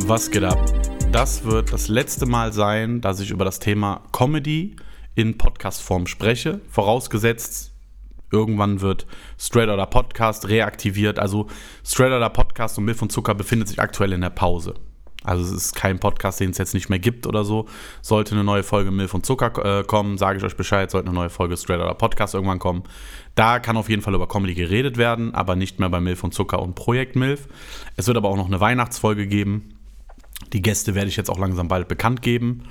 Was geht ab? Das wird das letzte Mal sein, dass ich über das Thema Comedy in Podcast-Form spreche. Vorausgesetzt, irgendwann wird Straight Outta Podcast reaktiviert. Also Straight Outta Podcast und Milch und Zucker befindet sich aktuell in der Pause. Also es ist kein Podcast, den es jetzt nicht mehr gibt oder so. Sollte eine neue Folge Milch und Zucker kommen, sage ich euch Bescheid. Sollte eine neue Folge Straight Outta Podcast irgendwann kommen. Da kann auf jeden Fall über Comedy geredet werden, aber nicht mehr bei Milch und Zucker und Projekt Milch. Es wird aber auch noch eine Weihnachtsfolge geben. Die Gäste werde ich jetzt auch langsam bald bekannt geben.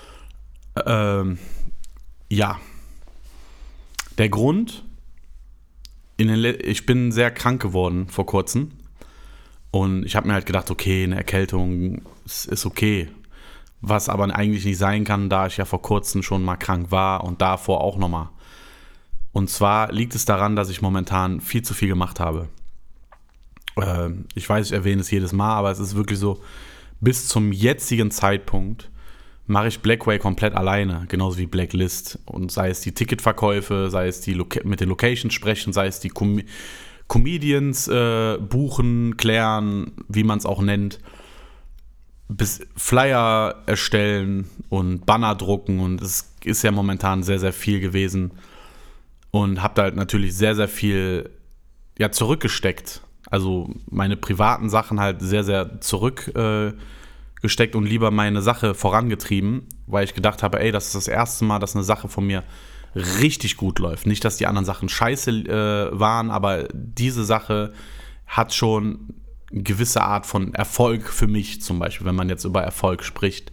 Ja. Der Grund, ich bin sehr krank geworden vor kurzem. Und ich habe mir halt gedacht, okay, eine Erkältung ist okay. Was aber eigentlich nicht sein kann, da ich ja vor kurzem schon mal krank war und davor auch nochmal. Und zwar liegt es daran, dass ich momentan viel zu viel gemacht habe. Ich weiß, ich erwähne es jedes Mal, aber es ist wirklich so, bis zum jetzigen Zeitpunkt mache ich Blackway komplett alleine, genauso wie Blacklist. Und sei es die Ticketverkäufe, sei es die mit den Locations sprechen, sei es die Comedians buchen, klären, wie man es auch nennt, bis Flyer erstellen und Banner drucken. Und es ist ja momentan sehr, sehr viel gewesen. Und habe da halt natürlich sehr, sehr viel zurückgesteckt. Also meine privaten Sachen halt sehr, sehr zurückgesteckt und lieber meine Sache vorangetrieben, weil ich gedacht habe, das ist das erste Mal, dass eine Sache von mir richtig gut läuft. Nicht, dass die anderen Sachen scheiße waren, aber diese Sache hat schon eine gewisse Art von Erfolg für mich, zum Beispiel, wenn man jetzt über Erfolg spricht.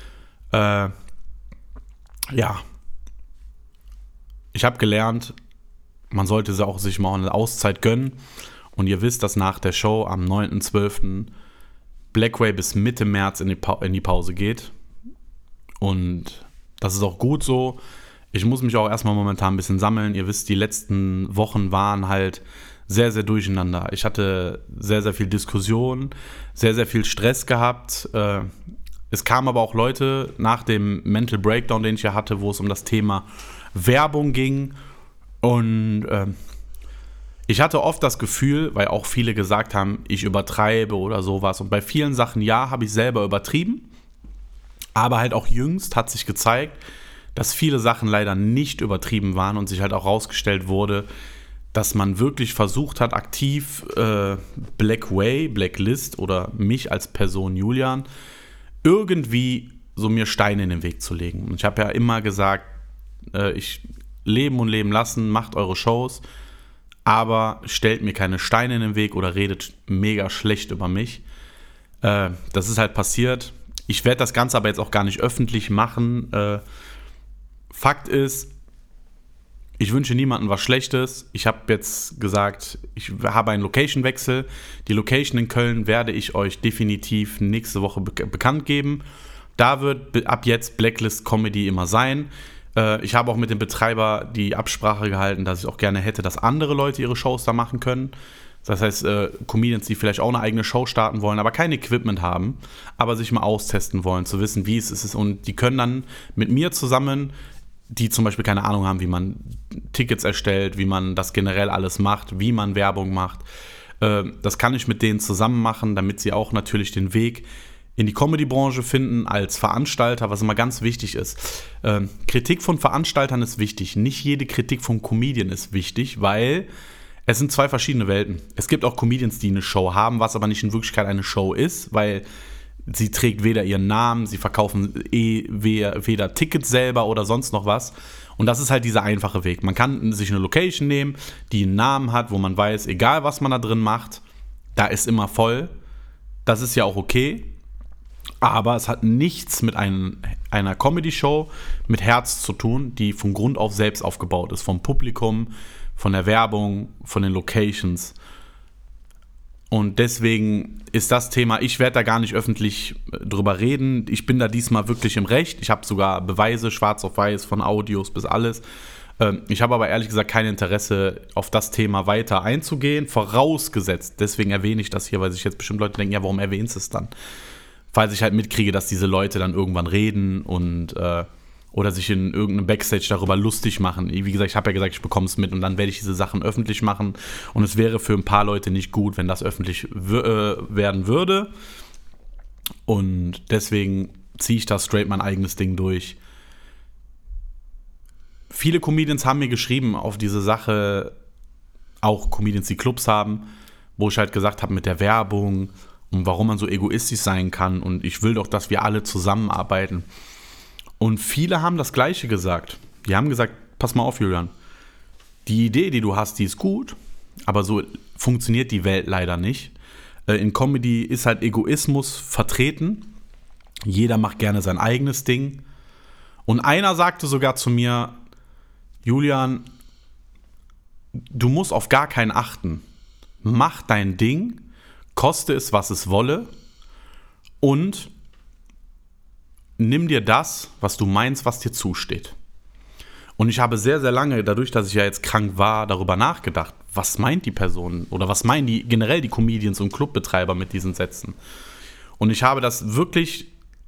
Ich habe gelernt, man sollte sich mal eine Auszeit gönnen. Und ihr wisst, dass nach der Show am 9.12. Blackway bis Mitte März in die Pause geht. Und das ist auch gut so. Ich muss mich auch erstmal momentan ein bisschen sammeln. Ihr wisst, die letzten Wochen waren halt sehr, sehr durcheinander. Ich hatte sehr, sehr viel Diskussion, sehr, sehr viel Stress gehabt. Es kamen aber auch Leute nach dem Mental Breakdown, den ich ja hatte, wo es um das Thema Werbung ging. Und ich hatte oft das Gefühl, weil auch viele gesagt haben, ich übertreibe oder sowas. Und bei vielen Sachen, habe ich selber übertrieben. Aber halt auch jüngst hat sich gezeigt, dass viele Sachen leider nicht übertrieben waren und sich halt auch rausgestellt wurde, dass man wirklich versucht hat, aktiv Blackway, Blacklist oder mich als Person Julian irgendwie so mir Steine in den Weg zu legen. Und ich habe ja immer gesagt, ich leben und leben lassen, macht eure Shows, aber stellt mir keine Steine in den Weg oder redet mega schlecht über mich. Das ist halt passiert. Ich werde das Ganze aber jetzt auch gar nicht öffentlich machen. Fakt ist, ich wünsche niemandem was Schlechtes. Ich habe jetzt gesagt, ich habe einen Location-Wechsel. Die Location in Köln werde ich euch definitiv nächste Woche bekannt geben. Da wird ab jetzt Blacklist Comedy immer sein. Ich habe auch mit dem Betreiber die Absprache gehalten, dass ich auch gerne hätte, dass andere Leute ihre Shows da machen können. Das heißt, Comedians, die vielleicht auch eine eigene Show starten wollen, aber kein Equipment haben, aber sich mal austesten wollen, zu wissen, wie es ist. Und die können dann mit mir zusammen, die zum Beispiel keine Ahnung haben, wie man Tickets erstellt, wie man das generell alles macht, wie man Werbung macht. Das kann ich mit denen zusammen machen, damit sie auch natürlich den Weg in die Comedy-Branche finden als Veranstalter, was immer ganz wichtig ist. Kritik von Veranstaltern ist wichtig. Nicht jede Kritik von Comedian ist wichtig, weil es sind zwei verschiedene Welten. Es gibt auch Comedians, die eine Show haben, was aber nicht in Wirklichkeit eine Show ist, weil sie trägt weder ihren Namen, sie verkaufen weder Tickets selber oder sonst noch was. Und das ist halt dieser einfache Weg. Man kann sich eine Location nehmen, die einen Namen hat, wo man weiß, egal was man da drin macht, da ist immer voll. Das ist ja auch okay. Aber es hat nichts mit einer Comedy-Show mit Herz zu tun, die von Grund auf selbst aufgebaut ist. Vom Publikum, von der Werbung, von den Locations. Und deswegen ist das Thema, ich werde da gar nicht öffentlich drüber reden. Ich bin da diesmal wirklich im Recht. Ich habe sogar Beweise, schwarz auf weiß, von Audios bis alles. Ich habe aber ehrlich gesagt kein Interesse, auf das Thema weiter einzugehen. Vorausgesetzt, deswegen erwähne ich das hier, weil sich jetzt bestimmt Leute denken, ja, warum erwähnst du es dann? Falls ich halt mitkriege, dass diese Leute dann irgendwann reden und oder sich in irgendeinem Backstage darüber lustig machen. Wie gesagt, ich habe ja gesagt, ich bekomme es mit und dann werde ich diese Sachen öffentlich machen. Und es wäre für ein paar Leute nicht gut, wenn das öffentlich werden würde. Und deswegen ziehe ich da straight mein eigenes Ding durch. Viele Comedians haben mir geschrieben auf diese Sache, auch Comedians, die Clubs haben, wo ich halt gesagt habe mit der Werbung und warum man so egoistisch sein kann und ich will doch, dass wir alle zusammenarbeiten. Und viele haben das Gleiche gesagt. Die haben gesagt, pass mal auf, Julian, die Idee, die du hast, die ist gut, aber so funktioniert die Welt leider nicht. In Comedy ist halt Egoismus vertreten. Jeder macht gerne sein eigenes Ding. Und einer sagte sogar zu mir, Julian, du musst auf gar keinen achten. Mach dein Ding, koste es, was es wolle und nimm dir das, was du meinst, was dir zusteht. Und ich habe sehr, sehr lange, dadurch, dass ich ja jetzt krank war, darüber nachgedacht, was meint die Person oder was meinen die generell die Comedians und Clubbetreiber mit diesen Sätzen. Und ich habe das wirklich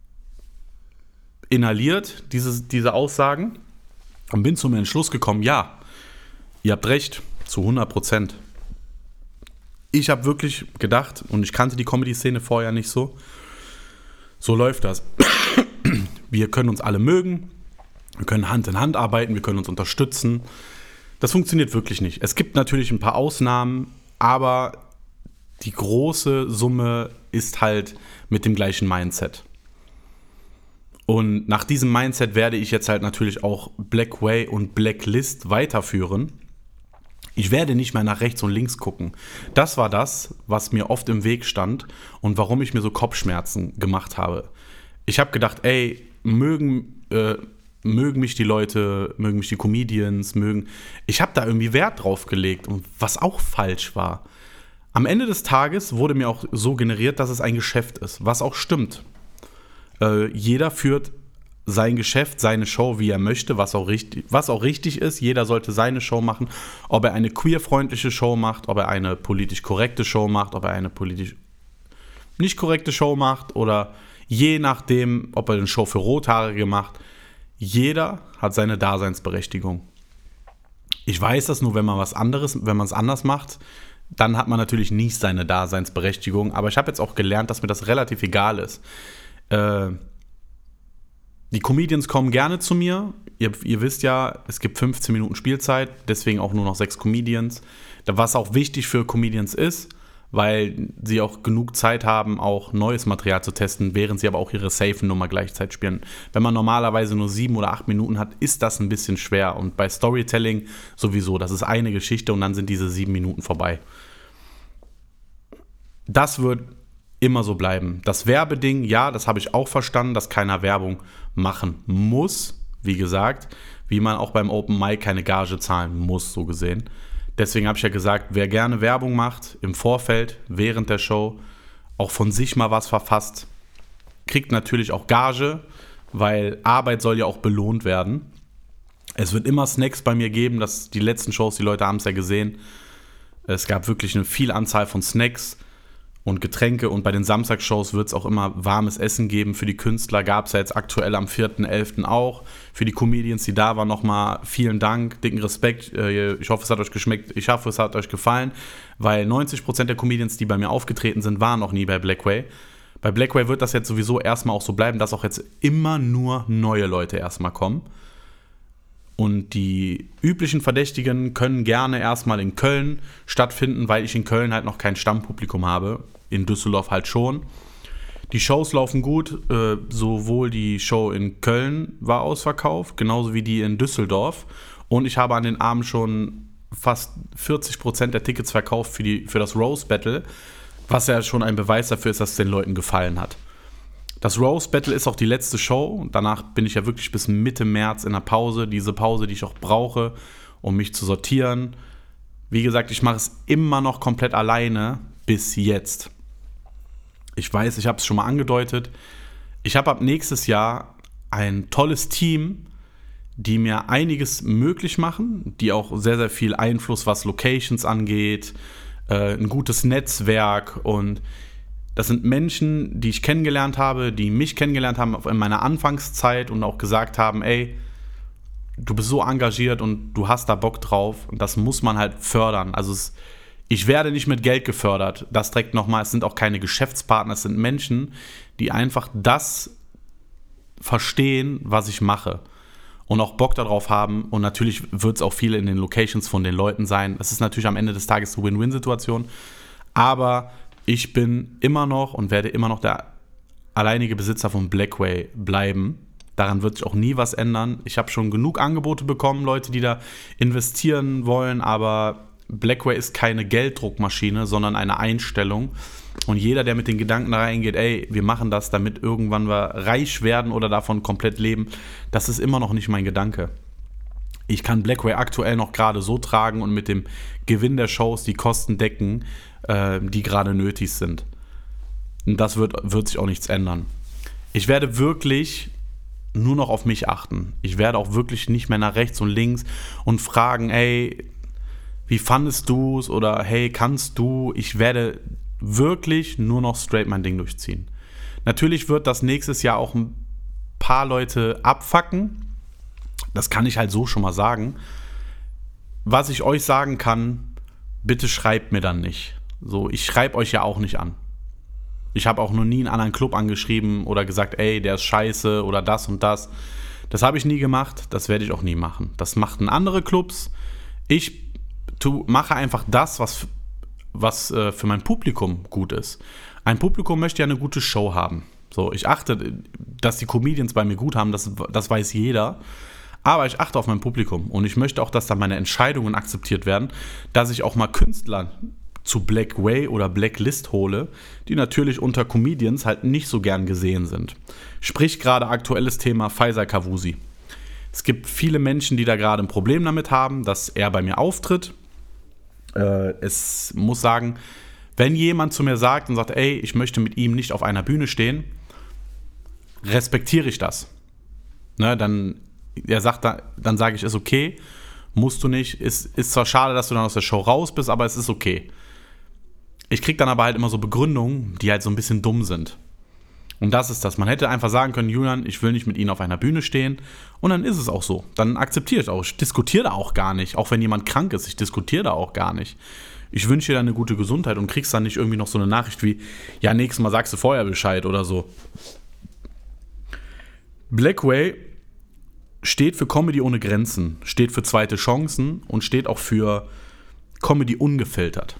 inhaliert, diese Aussagen, und bin zum Entschluss gekommen, ja, ihr habt recht, zu 100%. Ich habe wirklich gedacht, und ich kannte die Comedy-Szene vorher nicht so läuft das. Wir können uns alle mögen, wir können Hand in Hand arbeiten, wir können uns unterstützen. Das funktioniert wirklich nicht. Es gibt natürlich ein paar Ausnahmen, aber die große Summe ist halt mit dem gleichen Mindset. Und nach diesem Mindset werde ich jetzt halt natürlich auch Blackway und Blacklist weiterführen. Ich werde nicht mehr nach rechts und links gucken. Das war das, was mir oft im Weg stand und warum ich mir so Kopfschmerzen gemacht habe. Ich habe gedacht, ey, mögen mich die Leute, mögen mich die Comedians, Ich habe da irgendwie Wert drauf gelegt, und was auch falsch war. Am Ende des Tages wurde mir auch so generiert, dass es ein Geschäft ist, was auch stimmt. Jeder führt sein Geschäft, seine Show, wie er möchte, was auch richtig ist. Jeder sollte seine Show machen. Ob er eine queerfreundliche Show macht, ob er eine politisch korrekte Show macht, ob er eine politisch nicht korrekte Show macht oder je nachdem, ob er eine Show für Rothaarige macht. Jeder hat seine Daseinsberechtigung. Ich weiß das nur, wenn man es anders macht, dann hat man natürlich nicht seine Daseinsberechtigung. Aber ich habe jetzt auch gelernt, dass mir das relativ egal ist. Die Comedians kommen gerne zu mir. Ihr wisst ja, es gibt 15 Minuten Spielzeit, deswegen auch nur noch 6 Comedians. Was auch wichtig für Comedians ist, weil sie auch genug Zeit haben, auch neues Material zu testen, während sie aber auch ihre Safe-Nummer gleichzeitig spielen. Wenn man normalerweise nur 7 oder 8 Minuten hat, ist das ein bisschen schwer. Und bei Storytelling sowieso, das ist eine Geschichte und dann sind diese 7 Minuten vorbei. Das wird immer so bleiben. Das Werbeding, ja, das habe ich auch verstanden, dass keiner Werbung machen muss, wie gesagt, wie man auch beim Open Mic keine Gage zahlen muss, so gesehen. Deswegen habe ich ja gesagt, wer gerne Werbung macht, im Vorfeld, während der Show, auch von sich mal was verfasst, kriegt natürlich auch Gage, weil Arbeit soll ja auch belohnt werden. Es wird immer Snacks bei mir geben, die letzten Shows, die Leute haben es ja gesehen. Es gab wirklich eine viel Anzahl von Snacks und Getränke, und bei den Samstagsshows wird es auch immer warmes Essen geben. Für die Künstler gab es ja jetzt aktuell am 4.11. auch. Für die Comedians, die da waren, nochmal vielen Dank, dicken Respekt. Ich hoffe, es hat euch geschmeckt. Ich hoffe, es hat euch gefallen, weil 90% der Comedians, die bei mir aufgetreten sind, waren noch nie bei Blackway. Bei Blackway wird das jetzt sowieso erstmal auch so bleiben, dass auch jetzt immer nur neue Leute erstmal kommen. Und die üblichen Verdächtigen können gerne erstmal in Köln stattfinden, weil ich in Köln halt noch kein Stammpublikum habe. In Düsseldorf halt schon. Die Shows laufen gut. Sowohl die Show in Köln war ausverkauft, genauso wie die in Düsseldorf. Und ich habe an den Abend schon fast 40% der Tickets verkauft für das Roast Battle, was ja schon ein Beweis dafür ist, dass es den Leuten gefallen hat. Das Roast Battle ist auch die letzte Show. Danach bin ich ja wirklich bis Mitte März in der Pause. Diese Pause, die ich auch brauche, um mich zu sortieren. Wie gesagt, ich mache es immer noch komplett alleine bis jetzt. Ich weiß, ich habe es schon mal angedeutet. Ich habe ab nächstes Jahr ein tolles Team, die mir einiges möglich machen, die auch sehr, sehr viel Einfluss, was Locations angeht, ein gutes Netzwerk, und das sind Menschen, die ich kennengelernt habe, die mich kennengelernt haben in meiner Anfangszeit und auch gesagt haben, ey, du bist so engagiert und du hast da Bock drauf, und das muss man halt fördern. Also Ich werde nicht mit Geld gefördert. Das direkt nochmal, es sind auch keine Geschäftspartner, es sind Menschen, die einfach das verstehen, was ich mache. Und auch Bock darauf haben. Und natürlich wird es auch viel in den Locations von den Leuten sein. Das ist natürlich am Ende des Tages eine Win-Win-Situation. Aber ich bin immer noch und werde immer noch der alleinige Besitzer von Blackway bleiben. Daran wird sich auch nie was ändern. Ich habe schon genug Angebote bekommen, Leute, die da investieren wollen. Aber Blackway ist keine Gelddruckmaschine, sondern eine Einstellung. Und jeder, der mit den Gedanken da reingeht, ey, wir machen das, damit irgendwann wir reich werden oder davon komplett leben, das ist immer noch nicht mein Gedanke. Ich kann Blackway aktuell noch gerade so tragen und mit dem Gewinn der Shows die Kosten decken, die gerade nötig sind. Und das wird sich auch nichts ändern. Ich werde wirklich nur noch auf mich achten. Ich werde auch wirklich nicht mehr nach rechts und links und fragen, ey, wie fandest du es? Oder hey, kannst du? Ich werde wirklich nur noch straight mein Ding durchziehen. Natürlich wird das nächstes Jahr auch ein paar Leute abfacken. Das kann ich halt so schon mal sagen. Was ich euch sagen kann, bitte schreibt mir dann nicht. So, ich schreibe euch ja auch nicht an. Ich habe auch noch nie einen anderen Club angeschrieben oder gesagt, ey, der ist scheiße oder das und das. Das habe ich nie gemacht, das werde ich auch nie machen. Das machten andere Clubs. Ich mache einfach das, was für mein Publikum gut ist. Ein Publikum möchte ja eine gute Show haben. So, ich achte, dass die Comedians bei mir gut haben, das weiß jeder. Aber ich achte auf mein Publikum und ich möchte auch, dass da meine Entscheidungen akzeptiert werden, dass ich auch mal Künstler zu Blackway oder Blacklist hole, die natürlich unter Comedians halt nicht so gern gesehen sind. Sprich gerade aktuelles Thema Faisal Kavusi. Es gibt viele Menschen, die da gerade ein Problem damit haben, dass er bei mir auftritt. Es muss sagen, wenn jemand zu mir sagt und sagt, ey, ich möchte mit ihm nicht auf einer Bühne stehen, respektiere ich das. Ne, dann sage ich, ist okay, musst du nicht, ist zwar schade, dass du dann aus der Show raus bist, aber es ist okay. Ich kriege dann aber halt immer so Begründungen, die halt so ein bisschen dumm sind. Und das ist das. Man hätte einfach sagen können, Julian, ich will nicht mit Ihnen auf einer Bühne stehen. Und dann ist es auch so. Dann akzeptiere ich auch. Ich diskutiere da auch gar nicht. Auch wenn jemand krank ist, ich diskutiere da auch gar nicht. Ich wünsche dir dann eine gute Gesundheit und kriegst dann nicht irgendwie noch so eine Nachricht wie, ja, nächstes Mal sagst du vorher Bescheid oder so. Blackway steht für Comedy ohne Grenzen, steht für zweite Chancen und steht auch für Comedy ungefiltert.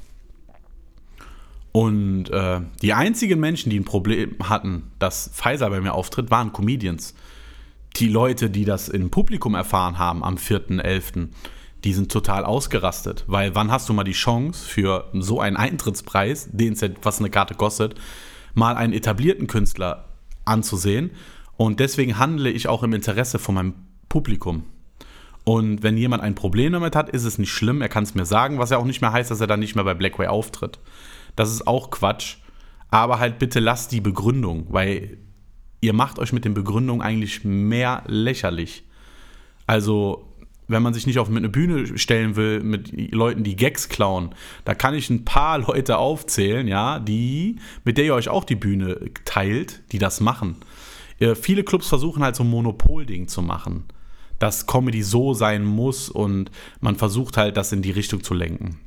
Und die einzigen Menschen, die ein Problem hatten, dass Faisal bei mir auftritt, waren Comedians. Die Leute, die das im Publikum erfahren haben am 4.11., die sind total ausgerastet. Weil wann hast du mal die Chance für so einen Eintrittspreis, was eine Karte kostet, mal einen etablierten Künstler anzusehen? Und deswegen handle ich auch im Interesse von meinem Publikum. Und wenn jemand ein Problem damit hat, ist es nicht schlimm. Er kann es mir sagen, was ja auch nicht mehr heißt, dass er dann nicht mehr bei Blackway auftritt. Das ist auch Quatsch. Aber halt bitte lasst die Begründung, weil ihr macht euch mit den Begründungen eigentlich mehr lächerlich. Also, wenn man sich nicht auf eine Bühne stellen will mit Leuten, die Gags klauen, da kann ich ein paar Leute aufzählen, ja, mit der ihr euch auch die Bühne teilt, die das machen. Viele Clubs versuchen halt so ein Monopolding zu machen, dass Comedy so sein muss und man versucht halt, das in die Richtung zu lenken.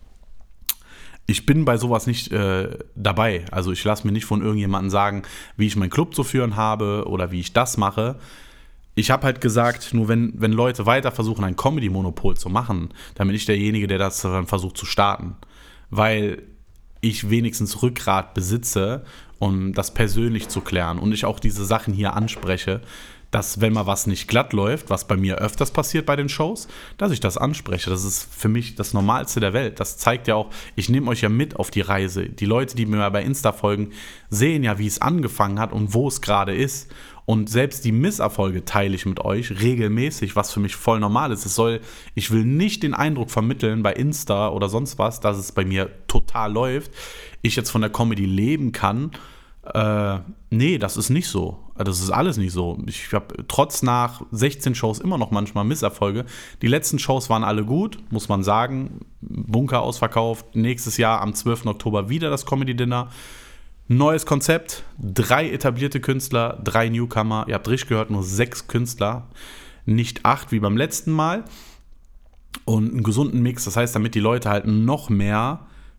Ich bin bei sowas nicht dabei. Also ich lasse mir nicht von irgendjemandem sagen, wie ich meinen Club zu führen habe oder wie ich das mache. Ich habe halt gesagt, nur wenn Leute weiter versuchen, ein Comedy-Monopol zu machen, dann bin ich derjenige, der das dann versucht zu starten. Weil ich wenigstens Rückgrat besitze, um das persönlich zu klären. Und ich auch diese Sachen hier anspreche, dass wenn mal was nicht glatt läuft, was bei mir öfters passiert bei den Shows, dass ich das anspreche. Das ist für mich das Normalste der Welt. Das zeigt ja auch, ich nehme euch ja mit auf die Reise. Die Leute, die mir bei Insta folgen, sehen ja, wie es angefangen hat und wo es gerade ist. Und selbst die Misserfolge teile ich mit euch regelmäßig, was für mich voll normal ist. Ich will nicht den Eindruck vermitteln bei Insta oder sonst was, dass es bei mir total läuft. Ich jetzt von der Comedy leben kann. Nee, das ist nicht so. Das ist alles nicht so. Ich habe trotz nach 16 Shows immer noch manchmal Misserfolge. Die letzten Shows waren alle gut, muss man sagen. Bunker ausverkauft. Nächstes Jahr am 12. Oktober wieder das Comedy Dinner. Neues Konzept. 3 etablierte Künstler, 3 Newcomer. Ihr habt richtig gehört, nur 6 Künstler. Nicht 8 wie beim letzten Mal. Und einen gesunden Mix. Das heißt, damit die Leute halt noch mehr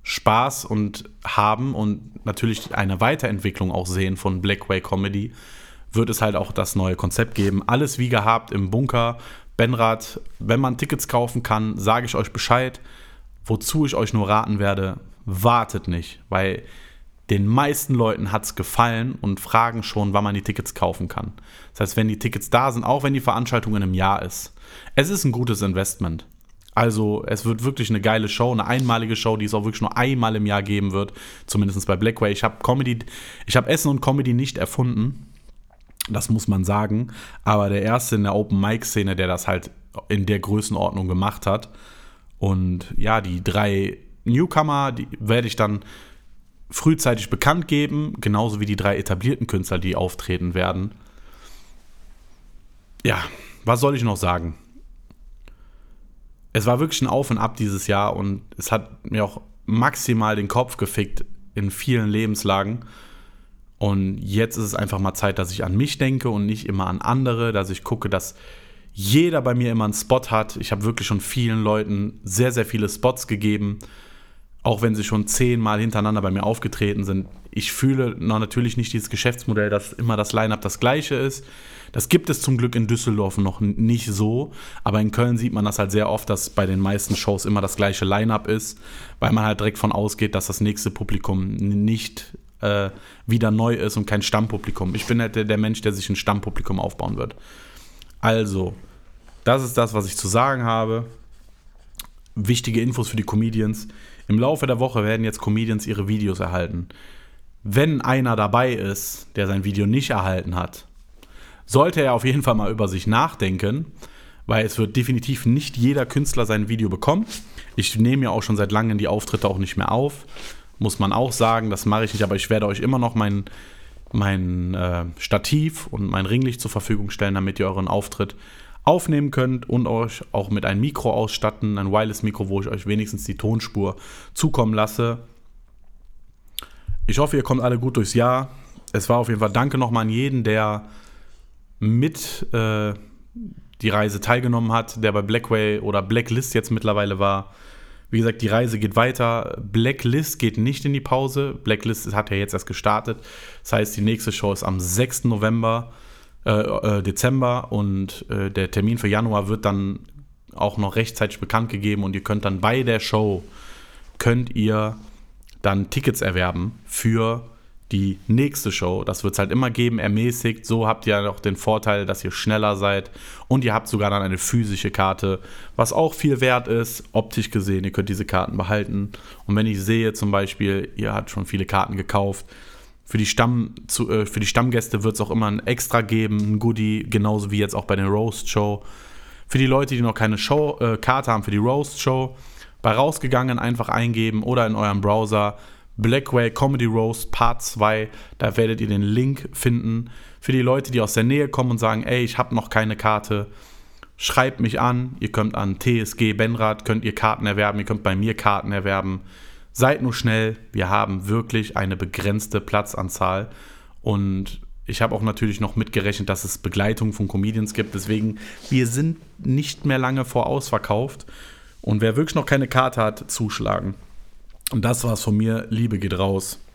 Spaß und haben und natürlich eine Weiterentwicklung auch sehen von Blackway Comedy, wird es halt auch das neue Konzept geben. Alles wie gehabt im Bunker. Benrad, wenn man Tickets kaufen kann, sage ich euch Bescheid. Wozu ich euch nur raten werde, wartet nicht, weil den meisten Leuten hat es gefallen und fragen schon, wann man die Tickets kaufen kann. Das heißt, wenn die Tickets da sind, auch wenn die Veranstaltung in einem Jahr ist, es ist ein gutes Investment. Also es wird wirklich eine geile Show, eine einmalige Show, die es auch wirklich nur einmal im Jahr geben wird, zumindest bei Blackway. Ich habe Essen und Comedy nicht erfunden, das muss man sagen, aber der Erste in der Open-Mic-Szene, der das halt in der Größenordnung gemacht hat. Und ja, die 3 Newcomer, die werde ich dann frühzeitig bekannt geben, genauso wie die 3 etablierten Künstler, die auftreten werden. Ja, was soll ich noch sagen? Es war wirklich ein Auf und Ab dieses Jahr und es hat mir auch maximal den Kopf gefickt in vielen Lebenslagen. Und jetzt ist es einfach mal Zeit, dass ich an mich denke und nicht immer an andere, dass ich gucke, dass jeder bei mir immer einen Spot hat. Ich habe wirklich schon vielen Leuten sehr, sehr viele Spots gegeben, auch wenn sie schon 10-mal hintereinander bei mir aufgetreten sind. Ich fühle natürlich nicht dieses Geschäftsmodell, dass immer das Line-Up das gleiche ist. Das gibt es zum Glück in Düsseldorf noch nicht so, aber in Köln sieht man das halt sehr oft, dass bei den meisten Shows immer das gleiche Line-Up ist, weil man halt direkt von ausgeht, dass das nächste Publikum nicht wieder neu ist und kein Stammpublikum. Ich bin halt der Mensch, der sich ein Stammpublikum aufbauen wird. Also, das ist das, was ich zu sagen habe. Wichtige Infos für die Comedians. Im Laufe der Woche werden jetzt Comedians ihre Videos erhalten. Wenn einer dabei ist, der sein Video nicht erhalten hat, sollte er auf jeden Fall mal über sich nachdenken, weil es wird definitiv nicht jeder Künstler sein Video bekommen. Ich nehme ja auch schon seit langem die Auftritte auch nicht mehr auf, muss man auch sagen, das mache ich nicht, aber ich werde euch immer noch mein Stativ und mein Ringlicht zur Verfügung stellen, damit ihr euren Auftritt aufnehmen könnt und euch auch mit einem Mikro ausstatten, ein Wireless-Mikro, wo ich euch wenigstens die Tonspur zukommen lasse. Ich hoffe, ihr kommt alle gut durchs Jahr. Es war auf jeden Fall danke nochmal an jeden, der mit die Reise teilgenommen hat, der bei Blackway oder Blacklist jetzt mittlerweile war. Wie gesagt, die Reise geht weiter. Blacklist geht nicht in die Pause. Blacklist hat ja jetzt erst gestartet. Das heißt, die nächste Show ist am 6. Dezember und der Termin für Januar wird dann auch noch rechtzeitig bekannt gegeben und ihr könnt dann bei der Show dann Tickets erwerben für die nächste Show. Das wird es halt immer geben, ermäßigt. So habt ihr auch den Vorteil, dass ihr schneller seid und ihr habt sogar dann eine physische Karte, was auch viel wert ist, optisch gesehen. Ihr könnt diese Karten behalten und wenn ich sehe zum Beispiel, ihr habt schon viele Karten gekauft, für die Stammgäste wird es auch immer ein Extra geben, ein Goodie, genauso wie jetzt auch bei der Roast Show. Für die Leute, die noch keine Karte haben für die Roast Show, bei rausgegangen einfach eingeben oder in eurem Browser Blackway Comedy Roast Part 2, da werdet ihr den Link finden. Für die Leute, die aus der Nähe kommen und sagen, ey, ich habe noch keine Karte, schreibt mich an. Ihr könnt an TSG Benrad, könnt ihr Karten erwerben, ihr könnt bei mir Karten erwerben. Seid nur schnell, wir haben wirklich eine begrenzte Platzanzahl und ich habe auch natürlich noch mitgerechnet, dass es Begleitung von Comedians gibt, deswegen, wir sind nicht mehr lange vor ausverkauft und wer wirklich noch keine Karte hat, zuschlagen. Und das war's von mir, Liebe geht raus.